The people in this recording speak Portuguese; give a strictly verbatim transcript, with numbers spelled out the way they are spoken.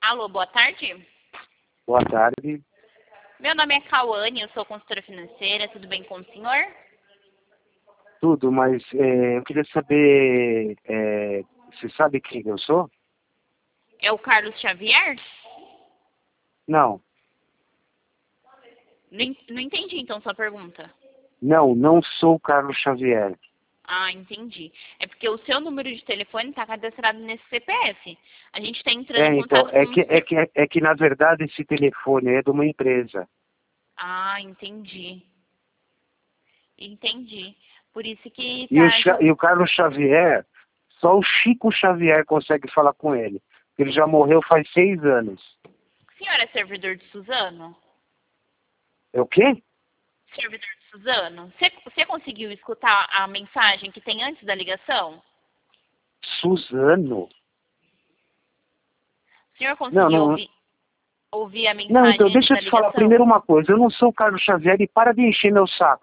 Alô, boa tarde. Boa tarde. Meu nome é Cauane, eu sou consultora financeira, tudo bem com o senhor? Tudo, mas é, eu queria saber, é, você sabe quem eu sou? É o Carlos Xavier? Não, Não, en- não entendi então sua pergunta. não, não sou o Carlos Xavier. Ah, entendi. É porque o seu número de telefone está cadastrado nesse C P F. A gente está entrando É, em então, contato é com o que, é senhor. que, é que na verdade esse telefone é de uma empresa. Ah, entendi. Entendi. Por isso que E o, tá. Xa- e o Carlos Xavier, só o Chico Xavier consegue falar com ele. Ele já morreu faz seis anos. O senhor é servidor de Suzano? É o quê? Servidor de Suzano? Você, você conseguiu escutar a mensagem que tem antes da ligação? Suzano? O senhor Não, conseguiu não. ouvir, ouvir a Não, mensagem então antes deixa eu da te falar ligação? primeiro uma coisa. Eu não sou o Carlos Xavier e para de encher meu saco.